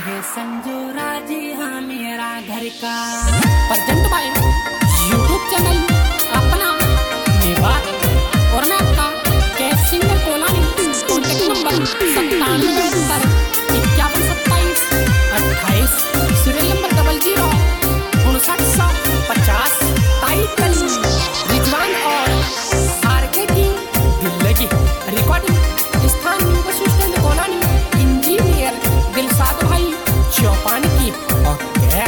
है संजोरा जी हाँ मेरा घर का प्रेजेंट बाय यूट्यूब चैनल अपना मेवात और मैं आपका कैश singer Kolani contact number 97 serial number 00 5950 title Rizwan और आरके की दिल लगी रिकॉर्डिंग स्थान bus stand Kolani engineer Dilshad भाई चौपान की ओके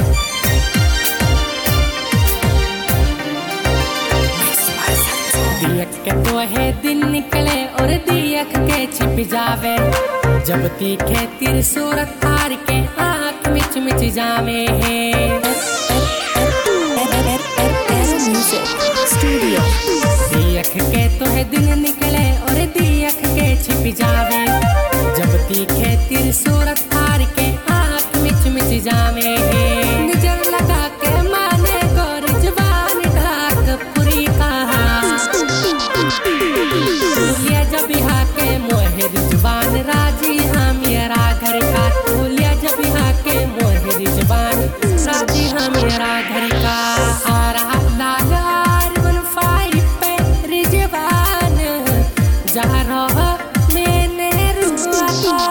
दियक के तो है दिन निकले और दियक के छिप जावे जब तीखे तिर सूरत तार के आँख मिच मिच जावे है दियक के तो है दिन निकले और दियक के छिप जावे जब तीखे तिर सूरत तार के आँख मिच मिच जावे है नजर लगा के माने गोर जवान ढाक पूरी कहा तुलिया जब यहाँ के मोहर जवान राजी हाँ मेरा घर का तुलिया जब यहाँ के मोहर जवान राजी हाँ मेरा घर का आ रहा लाल 15 पे रिजवान जा रहा मैंने रुआ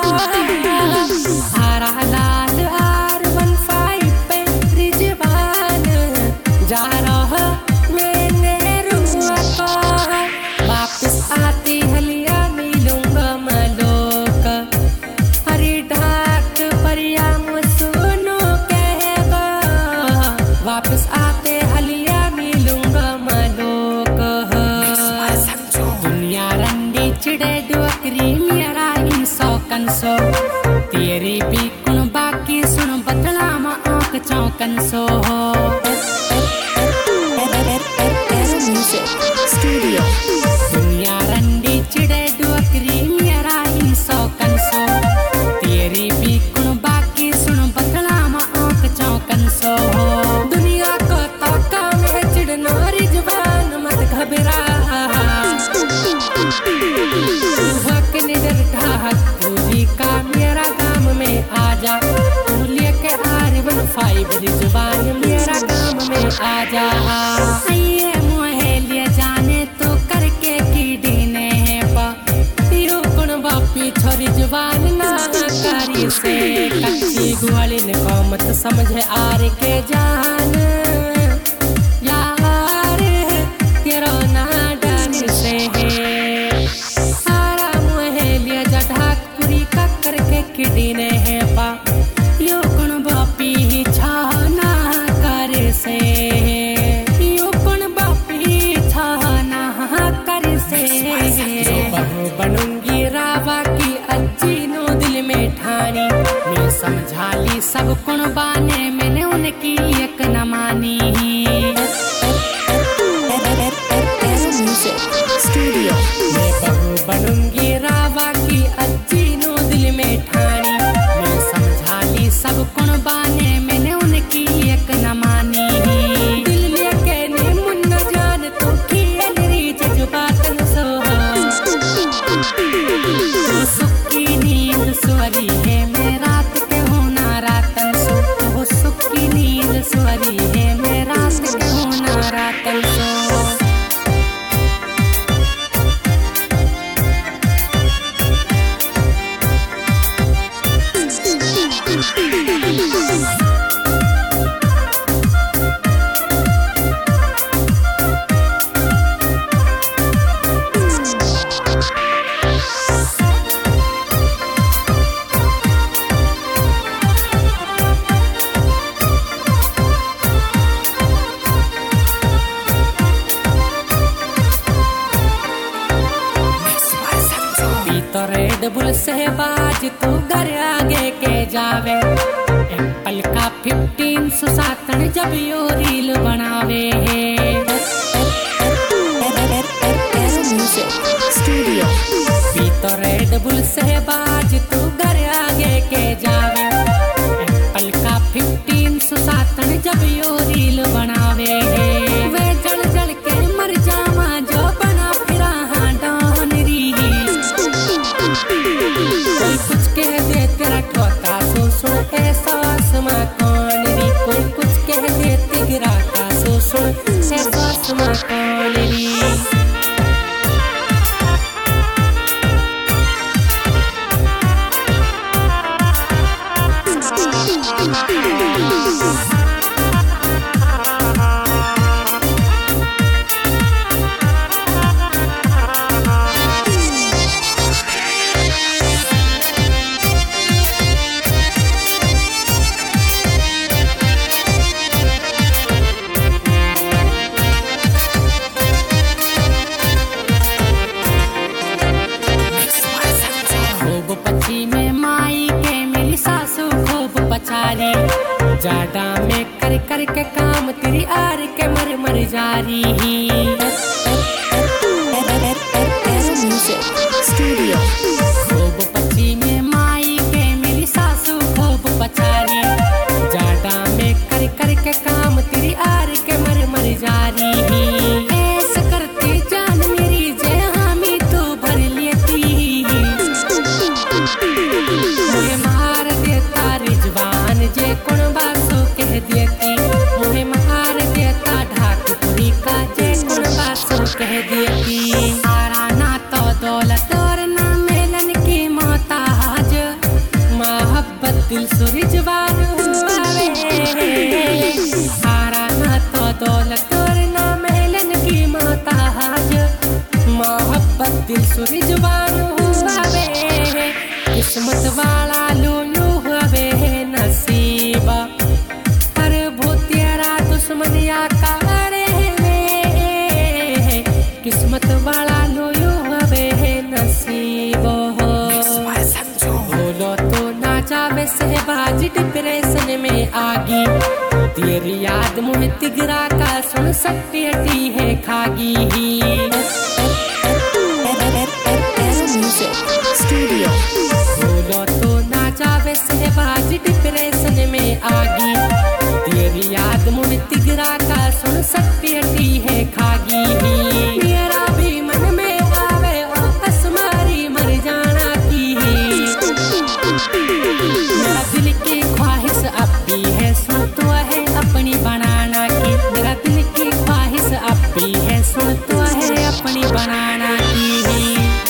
आ रहा लाल 15 पे रिजवान जा रहा मैंने रुआ वापस आती हलिया मिलूंगा मलोक हरी ढाक परिया सुनो कहेगा वापस आते हलिया मिलूंगा मलोक दुनिया रंडी चिड़े डुअकरी मेरा इन सौकन सो तेरी भी कुन बाकी सुन बदला मा आँख चौकन सो दुनिया रंडी चिड़े डुअकरी मेरा इन सौकन सो तेरी भी कुन बाकी सुन बदला मा आँख चौकन सो दुनिया को ताका में चिड़ना रिजवान मत घबरा वक निडर ढाक तूली का मेरा गाम में आजा तूलिया के R15 रिजवान मेरा गाम में आजा ये मोहे लिए जाने तो करके की डीने पा तिरो कुण बापी छोरी जवान ना कारी से कच्ची ग्वालिन को मत समझे आर के जान यार तेरो ना डाल से है सारा मोहे लिए जा ढाक पूरी का करके की डीने पा यो कुण बापी ही छाना करे से बनूंगी रावा की अज्जी नो दिल में ठानी मैं समझा ली सब कुण बाने मैंने उनकी एक न मानी मैं बहू बनूंगी रावा की अज्जी नो दिल में ठानी मैं समझा ली सब कुण बाने मैंने उनकी एक न मानी दिल लेके ने मुन्ना जान तो खेल री जज्बातन सो तो सुखी नींद स्वरी है मैं रात के होना रातन सो तो सुखी नींद स्वरी है मैं रात के होना रातन सो रेड बुल से बाज तू घर आगे के जावे एप्पल का 15 सातन जब यो रील बनावे तो रेड बुल से बाज तू घर आगे के जावे एप्पल का 15 सातन जब यो रील बनावे वे जल जल के मर जावा जो बना फिरा हाँ डॉन री कोई कुछ कह दे तेरा ठोका सो सो ऐसा चश्मा कौन री। जाडा में कर कर के काम तेरी आर के मर मर जारी ही। खूब पची में माई के मेरी सासू खूब पचारी। जाडा में कर कर के काम तेरी आर के मर मर जारी ही। ऐसा करती जान मेरी जे हामी तो भर लेती। मुझे मार देता रिजवान जे कुण बासो कह देती। मुझे मार देता ढाक पूरी का जे कुण बासो कह देती। सारा ना तो दौलत और ना मेलन की मोहताज, मोहब्बत दिल से रिजवान हुआवे। सारा ना तो दौलत और ना मेलन की मोहताज, मोहब्बत दिल से रिजवान हुआवे। किस्मत वाला लूलू हुए नसीबा, पर वो तेरा दुश्मन या कारे में। किस्मत वाला लूलू हुए नसीबो हो। बोलो तो ना जावे सहबाज डिप्रेशन में आगी। तेरी याद मुझे तिगरा का सुन सकती है खागी ही। बोलो तो ना जावे सहबाज डिप्रेशन में आगी। तेरी याद मुझे तिगरा का सुन सकती है खागी ही। मेरा भी मन में आवे और असमारी मर जाना की ही। मेरा दिल की ख्वाहिश अब भी है सुन तो है अपनी बनाना की। मेरा दिल की ख्वाहिश अब भी है सुन तो है अपनी बनाना की ही।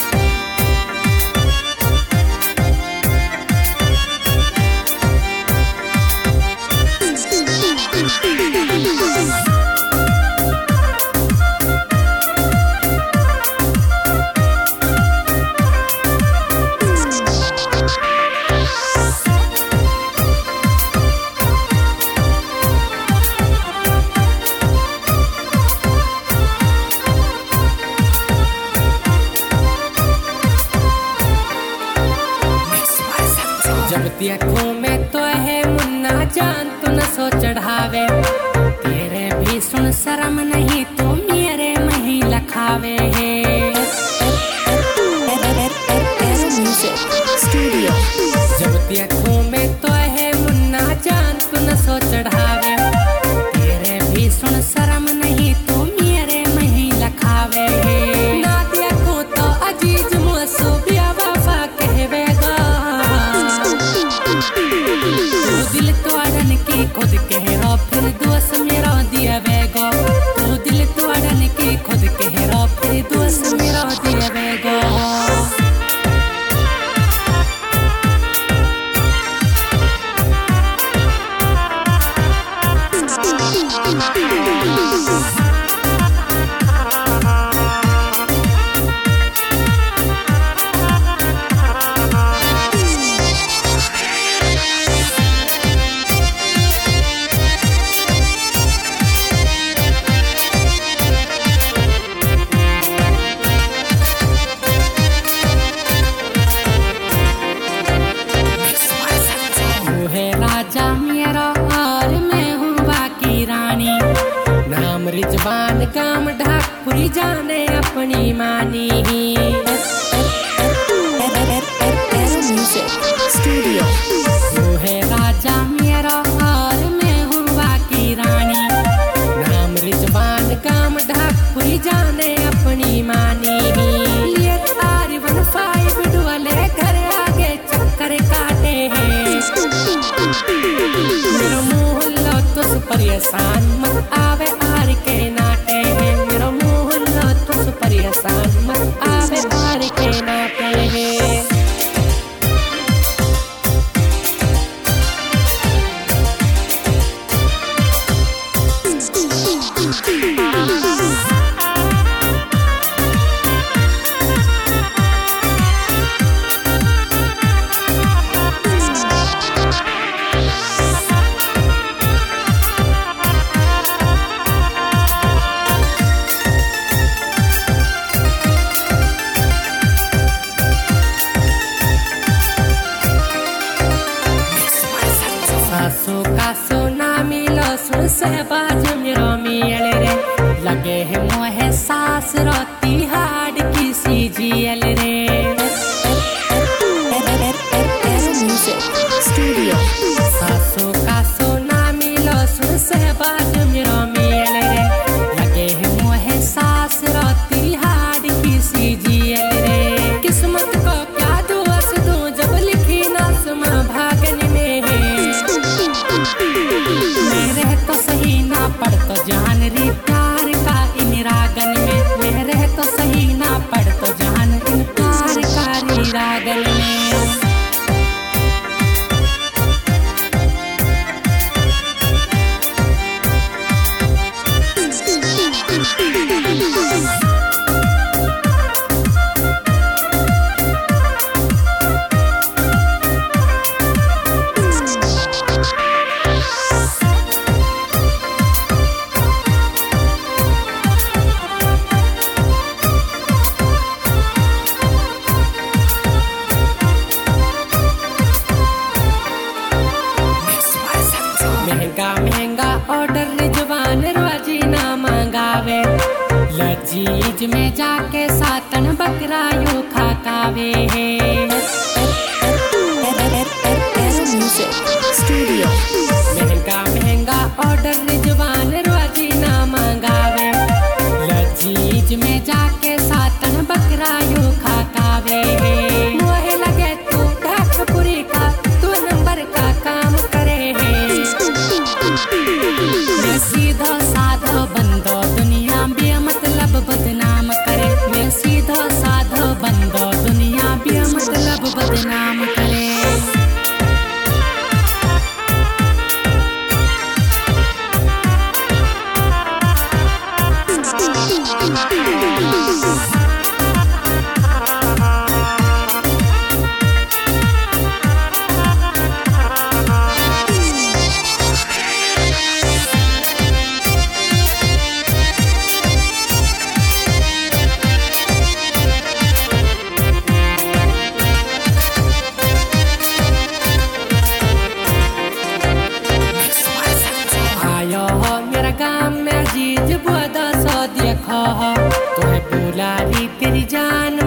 जब देखो मैं तो है मुन्ना जान तू न सो चढ़ावे। तेरे भी सुन शर्म नहीं तो मेरे मही लखावे है। जब देखो मैं तो है मुन्ना जान तू न सो चढ़ावे। तेरे भी सुन शर्म नहीं तो मेरे मही लखावे है। ना देखो तो अजीज मुझसे बेवफा कहवेगा। तू दिल तोड़न की खुद कह रो फिर दोस्त मेरा दिया वेगो। तू दिल तोड़न की खुद कह रो फिर दोस्त मेरा दिया वेगो। राजा मेरा और मैं हूँ बाकी रानी। नाम रिजवान काम ढाकपुरी जाने अपनी मानी ही। वो है राजा मेरा और मैं हूँ बाकी रानी। नाम रिजवान काम ढाकपुरी जाने अपनी मानी ही। ये R15 डोले घर आगे चक्कर काटे हैं। मेरा मोहल्ला तो परेशान मत आवे आर के नाटे हैं। सहबाज मेरो मेल रे लगे है मोहे सास रोती हाड किसी जियल रे Studio. सासू का सोना मिलो सुन सहबाज मेरो मेल रे लगे है मोहे सास रोती हाड किसी जियल रे किस्मत को क्या दोष दूं जब लिखी नासमा भागन में है मेरे तो सही ना पढ़ तो जान री प्यार का इन रागन में मेरे तो सही ना पढ़ तो जान इन प्यार का री रागन में महंगा महंगा ऑर्डर रिजवान रोजी ना मंगावे लजीज में जाके सातन बकरा यूं खाकावे Studio. महंगा महंगा ऑर्डर रिजवान रोजी ना मंगावे लजीज में जाके सातन बकरा यूं खाकावे मोहे लगे तू ढाकपुरी का तू नंबर का काम करे मैं सीधा साधा बंदो दुनिया बेमतलब बदनाम करे मैं सीधा साधा बंदो दुनिया बेमतलब बदनाम करे आयो हो मेरा गाँव में जीज बुआ सो देखो हो तुम्हें बुला रही तेरी जान